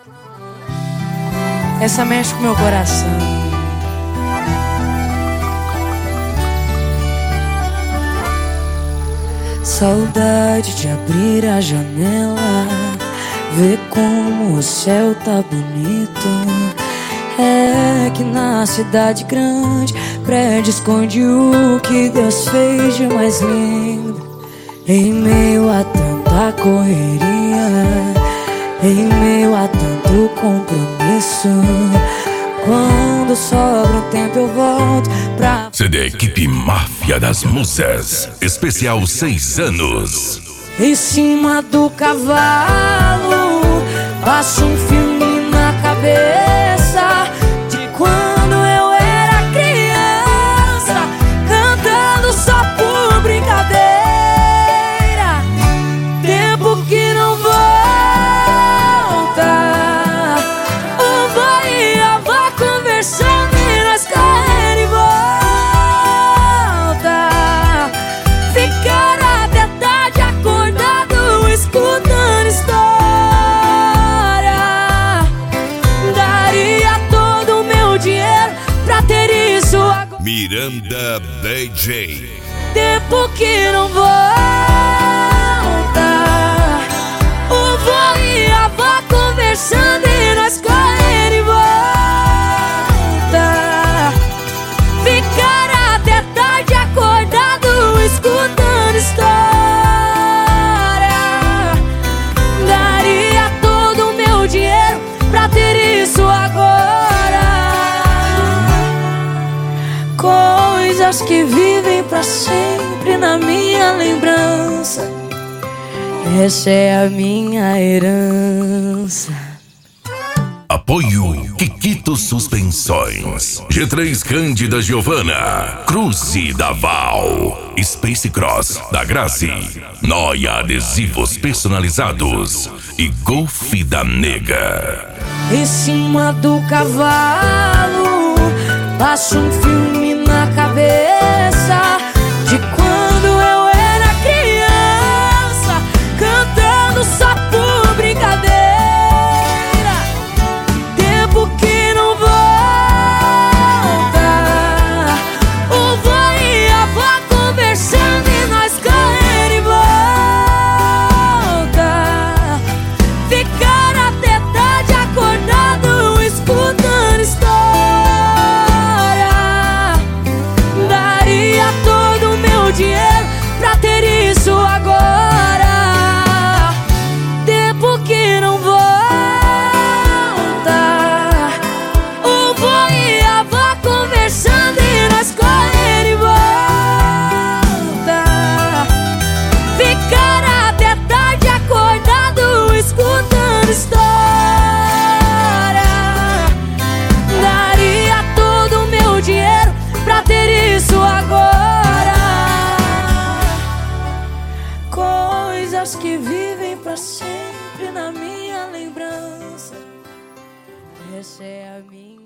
Essa mexe com meu coração. Saudade de abrir a janela, ver como o céu tá bonito. É que na cidade grande prédio esconde o que Deus fez de mais lindo. Em meio a tanta correria, em meio a tanto compromisso, quando sobra um tempo eu volto pra... CD Equipe Máfia das Musas, especial 6 anos. Em cima do cavalo, passo um filme na cabeça de quando eu era criança, cantando só por brincadeira. Tempo que não volta, o vô e a avó conversando e nós correndo em volta, ficar até tarde acordado escutando história. Daria todo o meu dinheiro pra ter isso agora. Miranda DJ. Tempo que não volta, o vô e a avó conversando e nós correndo em volta, ficar até tarde acordado escutando história. Daria todo o meu dinheiro pra ter isso agora. Coisas que vivem pra sempre na minha lembrança, essa é a minha herança. Apoio Kikito Suspensões, G3 Cândida Giovana, Cruze da Val, Space Cross da Grazi, Noia Adesivos Personalizados e Golf da Nega. Em cima do cavalo, passo um filme na cabeça de quando eu era criança, cantando só por brincadeira. Tempo que não volta, o vô e a avó conversando e nós correndo em volta, ficar até tarde acordado escutando história. Daria todo o meu dinheiro pra ter isso agora. Tempo que não volta, o vô e a avó conversando e nós correndo em volta, ficar até tarde acordado escutando história. Daria todo o meu dinheiro pra ter isso agora. Coisas que vivem pra sempre na minha lembrança, essa é a minha